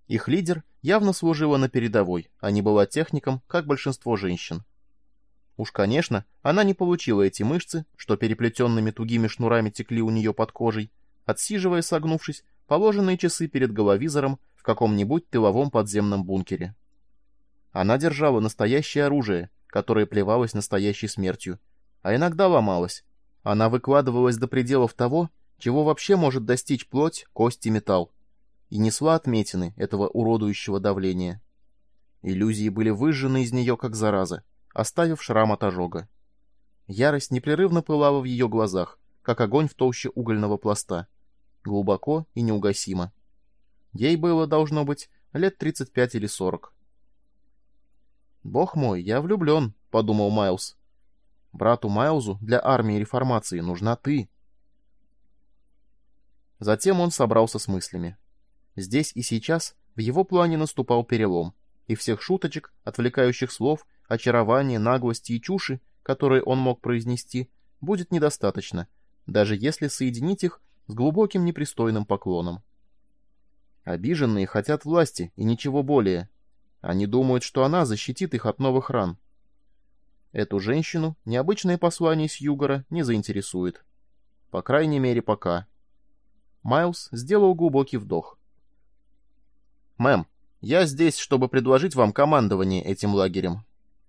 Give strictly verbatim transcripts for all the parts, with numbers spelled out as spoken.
Их лидер явно служила на передовой, а не была техником, как большинство женщин. Уж, конечно, она не получила эти мышцы, что переплетенными тугими шнурами текли у нее под кожей, отсиживая, согнувшись, положенные часы перед головизором в каком-нибудь тыловом подземном бункере. Она держала настоящее оружие, которое плевалось настоящей смертью, а иногда ломалось. Она выкладывалась до пределов того, чего вообще может достичь плоть, кость и металл, и несла отметины этого уродующего давления. Иллюзии были выжжены из нее, как зараза, оставив шрам от ожога. Ярость непрерывно пылала в ее глазах, как огонь в толще угольного пласта, глубоко и неугасимо. Ей было, должно быть, лет тридцать пять или сорок. «Бог мой, я влюблен», — подумал Майлз. «Брату Майлзу для армии реформации нужна ты». Затем он собрался с мыслями. Здесь и сейчас в его плане наступал перелом, и всех шуточек, отвлекающих слов, очарования, наглости и чуши, которые он мог произнести, будет недостаточно, даже если соединить их с глубоким непристойным поклоном. Обиженные хотят власти и ничего более. Они думают, что она защитит их от новых ран. Эту женщину необычное послание с Югора не заинтересует. По крайней мере, пока. Майлз сделал глубокий вдох. «Мэм, я здесь, чтобы предложить вам командование этим лагерем».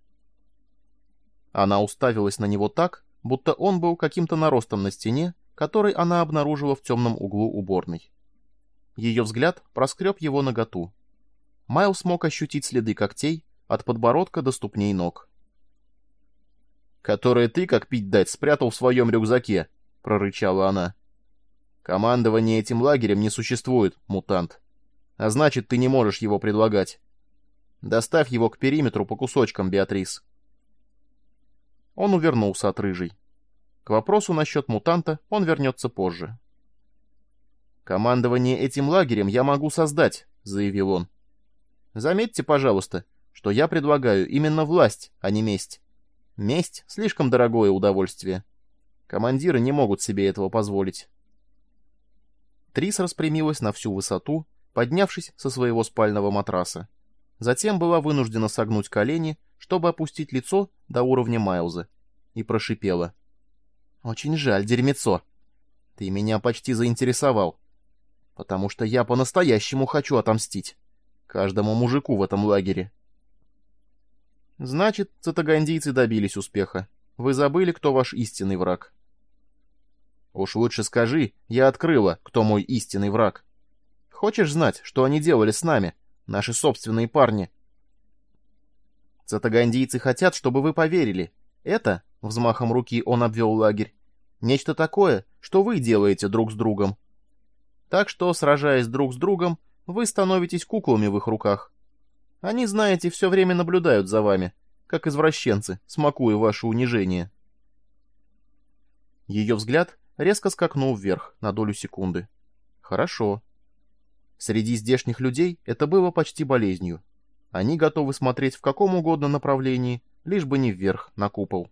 Она уставилась на него так, будто он был каким-то наростом на стене, который она обнаружила в темном углу уборной. Ее взгляд проскреб его наготу. Майлз мог ощутить следы когтей от подбородка до ступней ног. «Которые ты, как пить дать, спрятал в своем рюкзаке», — прорычала она. «Командование этим лагерем не существует, мутант. А значит, ты не можешь его предлагать. Доставь его к периметру по кусочкам, Беатрис». Он увернулся от рыжей. К вопросу насчет мутанта он вернется позже. «Командование этим лагерем я могу создать», — заявил он. «Заметьте, пожалуйста, что я предлагаю именно власть, а не месть. Месть — слишком дорогое удовольствие. Командиры не могут себе этого позволить». Трис распрямилась на всю высоту, поднявшись со своего спального матраса. Затем была вынуждена согнуть колени, чтобы опустить лицо до уровня Майлза, и прошипела. «Очень жаль, дерьмецо. Ты меня почти заинтересовал. Потому что я по-настоящему хочу отомстить. Каждому мужику в этом лагере». «Значит, цитагандийцы добились успеха. Вы забыли, кто ваш истинный враг». «Уж лучше скажи, я открыла, кто мой истинный враг. Хочешь знать, что они делали с нами, наши собственные парни?» «Цитагандийцы хотят, чтобы вы поверили. Это, — взмахом руки он обвел лагерь, — нечто такое, что вы делаете друг с другом. Так что, сражаясь друг с другом, вы становитесь куклами в их руках. Они, знаете, все время наблюдают за вами, как извращенцы, смакуя ваше унижение». Ее взгляд резко скакнул вверх на долю секунды. «Хорошо». Среди здешних людей это было почти болезнью. Они готовы смотреть в каком угодно направлении, лишь бы не вверх, на купол.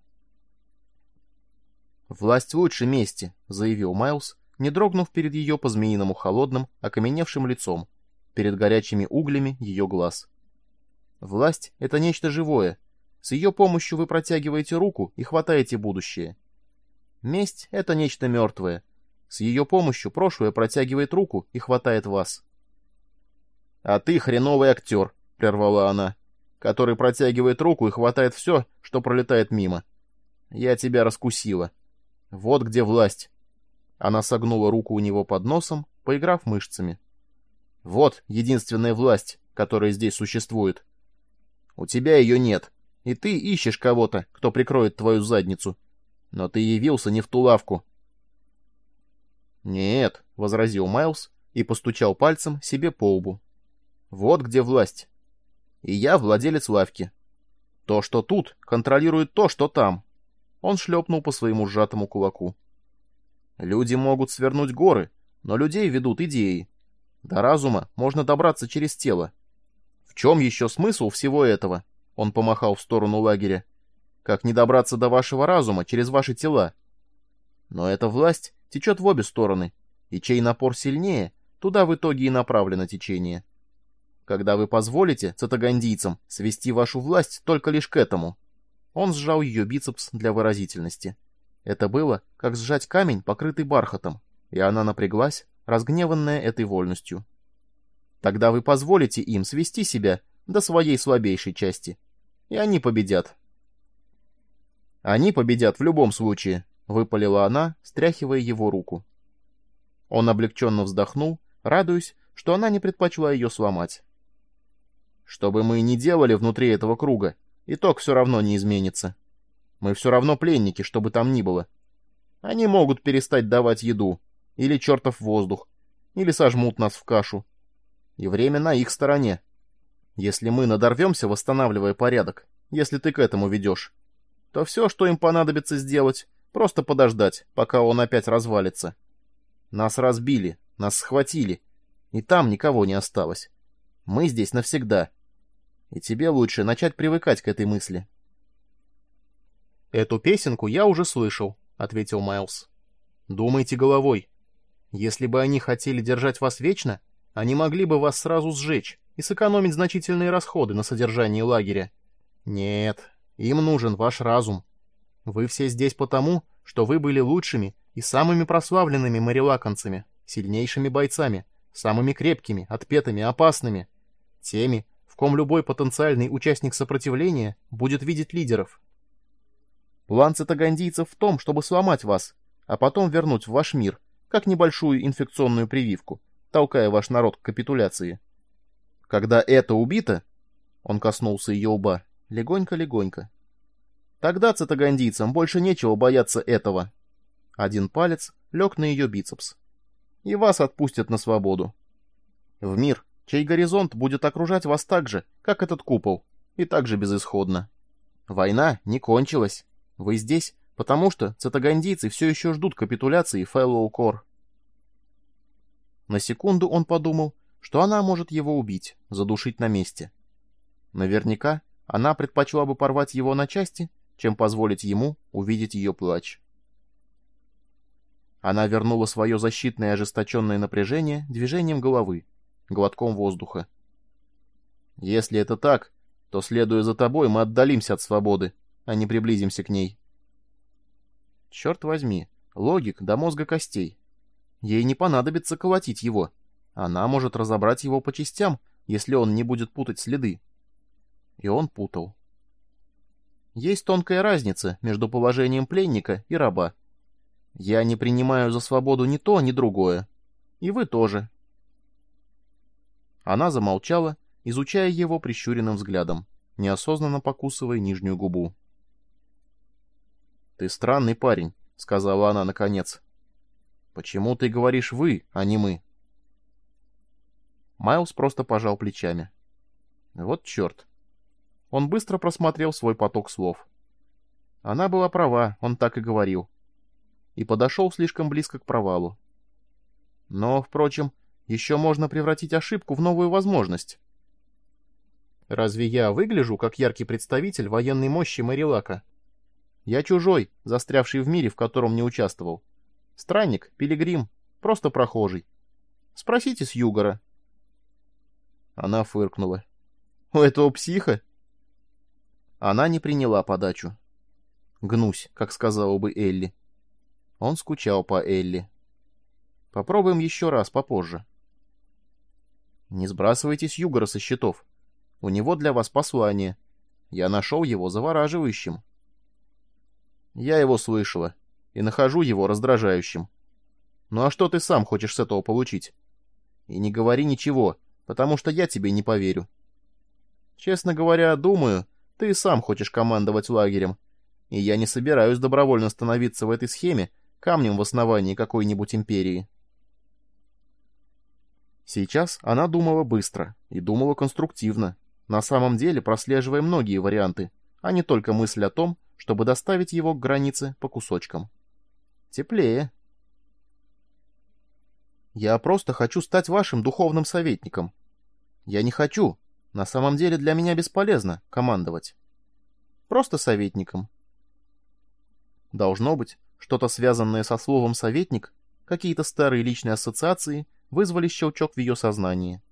«Власть лучше мести», — заявил Майлз, не дрогнув перед ее по-змеиному холодным, окаменевшим лицом, перед горячими углями ее глаз. «Власть — это нечто живое. С ее помощью вы протягиваете руку и хватаете будущее. Месть — это нечто мертвое. С ее помощью прошлое протягивает руку и хватает вас». «А ты хреновый актер», — прервала она, «который протягивает руку и хватает все, что пролетает мимо. Я тебя раскусила. Вот где власть». Она согнула руку у него под носом, поиграв мышцами. «Вот единственная власть, которая здесь существует. У тебя ее нет, и ты ищешь кого-то, кто прикроет твою задницу. Но ты явился не в ту лавку». «Нет», — возразил Майлз и постучал пальцем себе по лбу. «Вот где власть. И я владелец лавки. То, что тут, контролирует то, что там». Он шлепнул по своему сжатому кулаку. «Люди могут свернуть горы, но людей ведут идеи. До разума можно добраться через тело. В чем еще смысл всего этого?» Он помахал в сторону лагеря. «Как не добраться до вашего разума через ваши тела? Но эта власть течет в обе стороны, и чей напор сильнее, туда в итоге и направлено течение. когда вы позволите цитагандийцам свести вашу власть только лишь к этому». Он сжал ее бицепс для выразительности. Это было, как сжать камень, покрытый бархатом, и она напряглась, разгневанная этой вольностью. «Тогда вы позволите им свести себя до своей слабейшей части, и они победят». «Они победят в любом случае», — выпалила она, стряхивая его руку. Он облегченно вздохнул, радуясь, что она не предпочла ее сломать. «Что бы мы ни делали внутри этого круга, итог все равно не изменится. Мы все равно пленники, что бы там ни было. Они могут перестать давать еду, или чертов воздух, или сожмут нас в кашу. И время на их стороне. Если мы надорвемся, восстанавливая порядок, если ты к этому ведешь, то все, что им понадобится сделать, просто подождать, пока он опять развалится. Нас разбили, нас схватили, и там никого не осталось. Мы здесь навсегда. И тебе лучше начать привыкать к этой мысли». «Эту песенку я уже слышал», — ответил Майлз. «Думайте головой. Если бы они хотели держать вас вечно, они могли бы вас сразу сжечь и сэкономить значительные расходы на содержание лагеря. Нет, им нужен ваш разум. Вы все здесь потому, что вы были лучшими и самыми прославленными марилаканцами, сильнейшими бойцами, самыми крепкими, отпетыми, опасными, теми, в ком любой потенциальный участник сопротивления будет видеть лидеров. План цитагандийцев в том, чтобы сломать вас, а потом вернуть в ваш мир, как небольшую инфекционную прививку, толкая ваш народ к капитуляции. Когда это убито, он коснулся ее лба, легонько-легонько, тогда цитагандийцам больше нечего бояться этого. Один палец лег на ее бицепс. И вас отпустят на свободу. В мир, чей горизонт будет окружать вас так же, как этот купол, и так же безысходно. Война не кончилась. Вы здесь, потому что цитагандийцы все еще ждут капитуляции Fellow Corps. На секунду он подумал, что она может его убить, задушить на месте. Наверняка она предпочла бы порвать его на части, чем позволить ему увидеть ее плач. Она вернула свое защитное ожесточенное напряжение движением головы, глотком воздуха. «Если это так, то, следуя за тобой, мы отдалимся от свободы, а не приблизимся к ней». Черт возьми, логик до мозга костей. Ей не понадобится колотить его. Она может разобрать его по частям, если он не будет путать следы. И он путал. Есть тонкая разница между положением пленника и раба. Я не принимаю за свободу ни то, ни другое. И вы тоже. Она замолчала, изучая его прищуренным взглядом, неосознанно покусывая нижнюю губу. «Ты странный парень», — сказала она наконец. «Почему ты говоришь «вы», а не «мы»?» Майлз просто пожал плечами. Вот черт. Он быстро просмотрел свой поток слов. Она была права, он так и говорил. И подошел слишком близко к провалу. Но, впрочем, еще можно превратить ошибку в новую возможность. Разве я выгляжу как яркий представитель военной мощи Марилака? Я чужой, застрявший в мире, в котором не участвовал. Странник, пилигрим, просто прохожий. Спросите Сьюгора. Она фыркнула. У этого психа? Она не приняла подачу. Гнусь, как сказала бы Элли. Он скучал по Элли. Попробуем еще раз, попозже. Не сбрасывайте Сьюгора со счетов. У него для вас послание. Я нашел его завораживающим. Я его слышала и нахожу его раздражающим. Ну а что ты сам хочешь с этого получить? И не говори ничего, потому что я тебе не поверю. Честно говоря, думаю, ты сам хочешь командовать лагерем, и я не собираюсь добровольно становиться в этой схеме камнем в основании какой-нибудь империи. Сейчас она думала быстро и думала конструктивно, на самом деле прослеживая многие варианты, а не только мысль о том, чтобы доставить его к границе по кусочкам. Теплее. Я просто хочу стать вашим духовным советником. Я не хочу. На самом деле для меня бесполезно командовать. Просто советником. Должно быть, что-то связанное со словом «советник», какие-то старые личные ассоциации вызвали щелчок в ее сознании.